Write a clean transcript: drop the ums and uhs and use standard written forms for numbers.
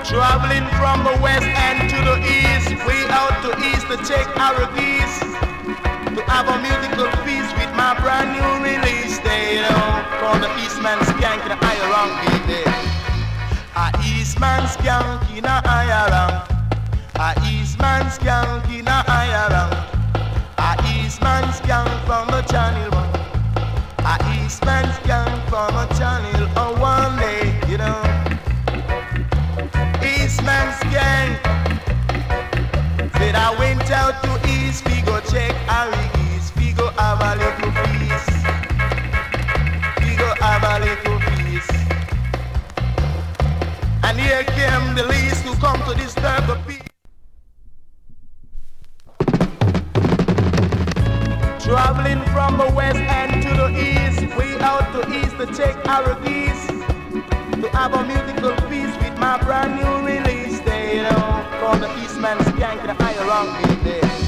Traveling from the west and to the east, way out to east to check our geese, to have a musical feast with my brand new release. They call the Eastman Skank in a higher rank, baby. A Eastman Skank in a higher rank. A Eastman Skank in a higher rank. A Eastman Skank from the channel one. A Eastman Skank from a channel one day, Eastman Skank said I went out to East, we go check our East, we go have a little feast, we go have a little feast. And here came the least to come to disturb the peace. Traveling from the west and to the east, way out to east to check our geese, to have a musical feast with my brand new release. They call the Eastman Skank in a higher rank, baby.